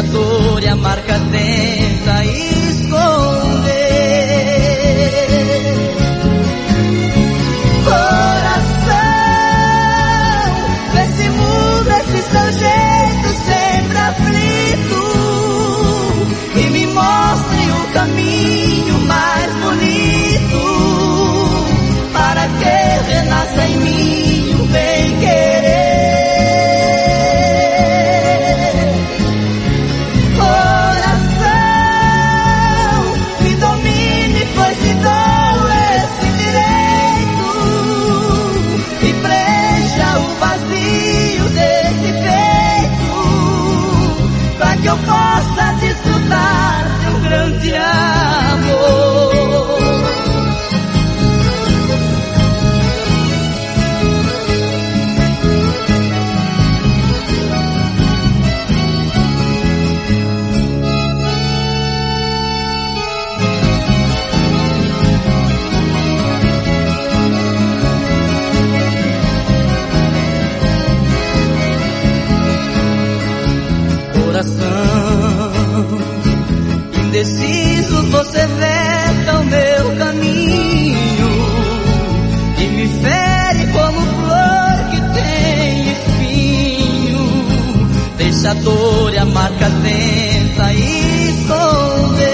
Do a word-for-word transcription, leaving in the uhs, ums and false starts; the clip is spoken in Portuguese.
a dor e a marca tenta esconder. Coração, vê se muda esse seu jeito sempre aflito e me mostre o caminho mais bonito para que renasça em mim o bem querer. Que eu possa desfrutar de um grande amor. Indeciso, você veta o meu caminho e me fere como flor que tem espinho. Deixa a dor e a marca tenta esconder.